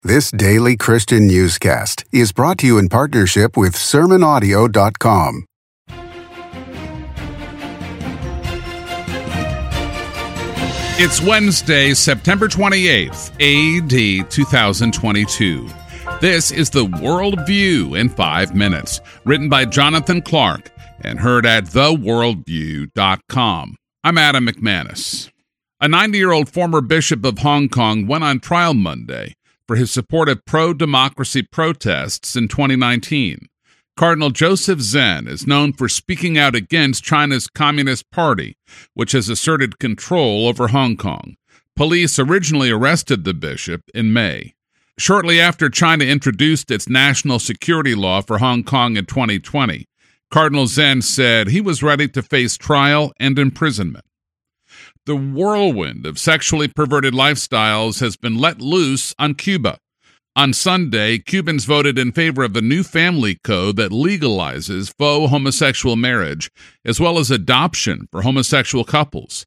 This daily Christian newscast is brought to you in partnership with SermonAudio.com. It's Wednesday, September 28th, A.D. 2022. This is the World View in 5 minutes, written by Jonathan Clark and heard at theworldview.com. I'm Adam McManus. A 90-year-old former bishop of Hong Kong went on trial Monday for his support of pro-democracy protests in 2019. Cardinal Joseph Zen is known for speaking out against China's Communist Party, which has asserted control over Hong Kong. Police originally arrested the bishop in May. Shortly after China introduced its national security law for Hong Kong in 2020, Cardinal Zen said he was ready to face trial and imprisonment. The whirlwind of sexually perverted lifestyles has been let loose on Cuba. On Sunday, Cubans voted in favor of a new family code that legalizes faux homosexual marriage, as well as adoption for homosexual couples.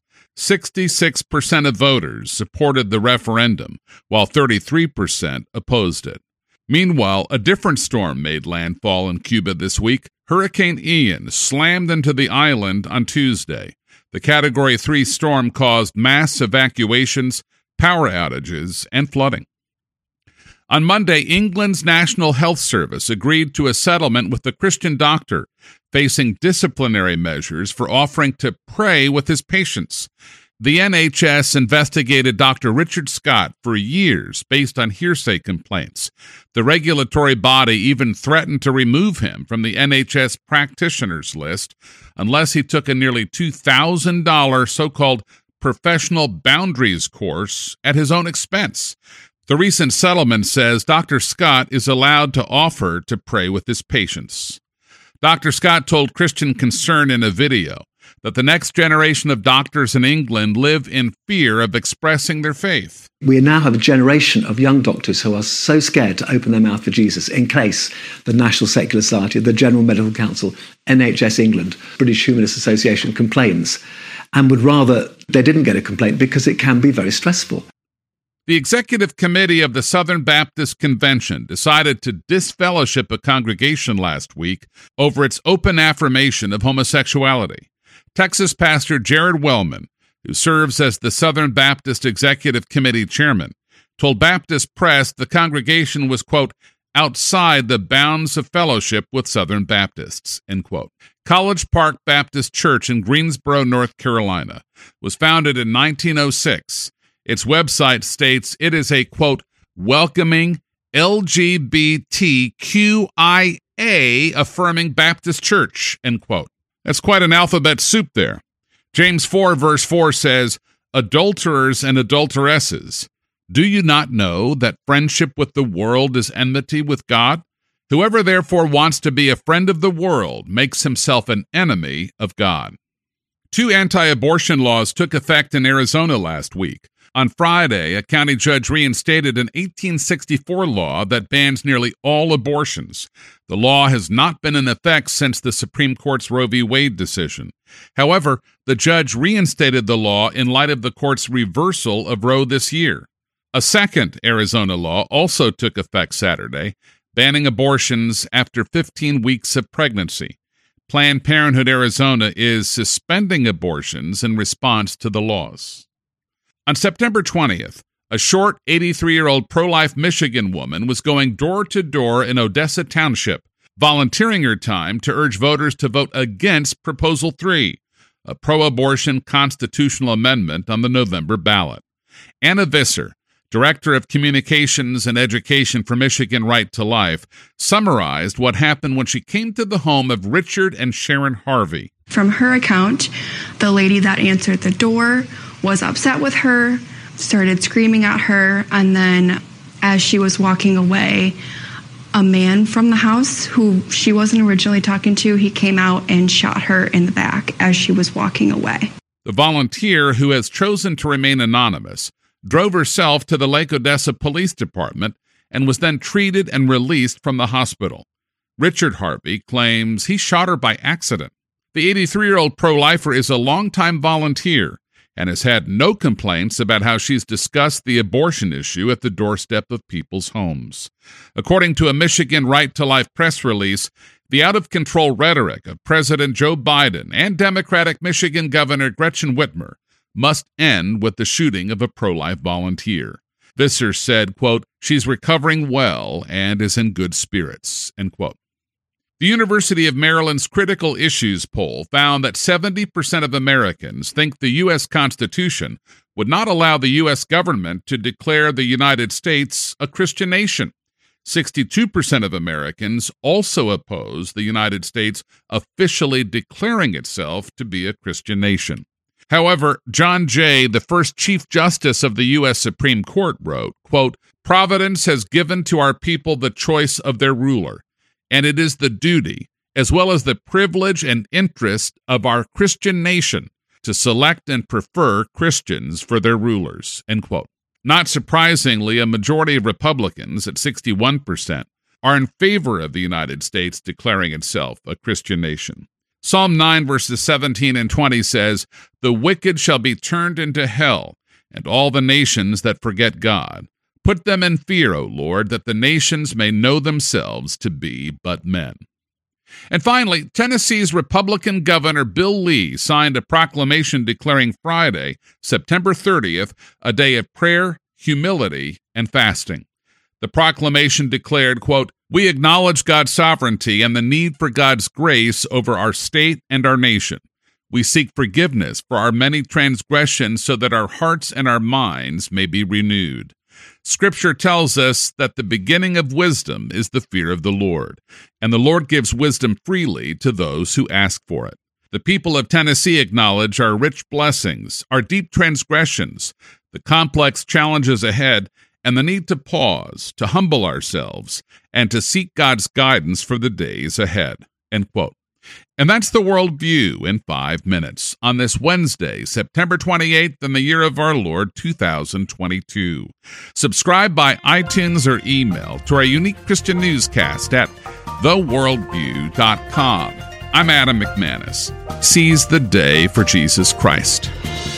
66% of voters supported the referendum, while 33% opposed it. Meanwhile, a different storm made landfall in Cuba this week. Hurricane Ian slammed into the island on Tuesday. The Category 3 storm caused mass evacuations, power outages, and flooding. On Monday, England's National Health Service agreed to a settlement with a Christian doctor facing disciplinary measures for offering to pray with his patients. The NHS investigated Dr. Richard Scott for years based on hearsay complaints. The regulatory body even threatened to remove him from the NHS practitioners list unless he took a nearly $2,000 so-called professional boundaries course at his own expense. The recent settlement says Dr. Scott is allowed to offer to pray with his patients. Dr. Scott told Christian Concern in a video that the next generation of doctors in England live in fear of expressing their faith. We now have a generation of young doctors who are so scared to open their mouth for Jesus in case the National Secular Society, the General Medical Council, NHS England, British Humanist Association complains, and would rather they didn't get a complaint because it can be very stressful. The Executive Committee of the Southern Baptist Convention decided to disfellowship a congregation last week over its open affirmation of homosexuality. Texas pastor Jared Wellman, who serves as the Southern Baptist Executive Committee chairman, told Baptist Press the congregation was, quote, outside the bounds of fellowship with Southern Baptists, end quote. College Park Baptist Church in Greensboro, North Carolina, was founded in 1906. Its website states it is a, quote, welcoming LGBTQIA affirming Baptist church, end quote. That's quite an alphabet soup there. James 4, verse 4 says, adulterers and adulteresses, do you not know that friendship with the world is enmity with God? Whoever therefore wants to be a friend of the world makes himself an enemy of God. 2 anti-abortion laws took effect in Arizona last week. On Friday, a county judge reinstated an 1864 law that bans nearly all abortions. The law has not been in effect since the Supreme Court's Roe v. Wade decision. However, the judge reinstated the law in light of the court's reversal of Roe this year. A second Arizona law also took effect Saturday, banning abortions after 15 weeks of pregnancy. Planned Parenthood Arizona is suspending abortions in response to the laws. On September 20th, a short 83-year-old pro-life Michigan woman was going door-to-door in Odessa Township, volunteering her time to urge voters to vote against Proposal 3, a pro-abortion constitutional amendment on the November ballot. Anna Visser, Director of Communications and Education for Michigan Right to Life, summarized what happened when she came to the home of Richard and Sharon Harvey. From her account, the lady that answered the door was upset with her, started screaming at her, and then as she was walking away, a man from the house who she wasn't originally talking to, he came out and shot her in the back as she was walking away. The volunteer, who has chosen to remain anonymous, drove herself to the Lake Odessa Police Department and was then treated and released from the hospital. Richard Harvey claims he shot her by accident. The 83-year-old pro-lifer is a longtime volunteer. and has had no complaints about how she's discussed the abortion issue at the doorstep of people's homes. According to a Michigan Right to Life press release, the out-of-control rhetoric of President Joe Biden and Democratic Michigan Governor Gretchen Whitmer must end with the shooting of a pro-life volunteer. Visser said, quote, "She's recovering well and is in good spirits," end quote. The University of Maryland's Critical Issues poll found that 70% of Americans think the U.S. Constitution would not allow the U.S. government to declare the United States a Christian nation. 62% of Americans also oppose the United States officially declaring itself to be a Christian nation. However, John Jay, the first Chief Justice of the U.S. Supreme Court, wrote, quote, "Providence has given to our people the choice of their ruler, and it is the duty, as well as the privilege and interest of our Christian nation, to select and prefer Christians for their rulers," end quote. Not surprisingly, a majority of Republicans, at 61%, are in favor of the United States declaring itself a Christian nation. Psalm 9, verses 17 and 20 says, "The wicked shall be turned into hell, and all the nations that forget God. Put them in fear, O Lord, that the nations may know themselves to be but men." And finally, Tennessee's Republican Governor Bill Lee signed a proclamation declaring Friday, September 30th, a day of prayer, humility, and fasting. The proclamation declared, quote, "We acknowledge God's sovereignty and the need for God's grace over our state and our nation. We seek forgiveness for our many transgressions so that our hearts and our minds may be renewed. Scripture tells us that the beginning of wisdom is the fear of the Lord, and the Lord gives wisdom freely to those who ask for it. The people of Tennessee acknowledge our rich blessings, our deep transgressions, the complex challenges ahead, and the need to pause, to humble ourselves, and to seek God's guidance for the days ahead." End quote. And that's the World View in 5 minutes on this Wednesday, September 28th, in the year of our Lord 2022. Subscribe by iTunes or email to our unique Christian newscast at theworldview.com. I'm Adam McManus. Seize the day for Jesus Christ.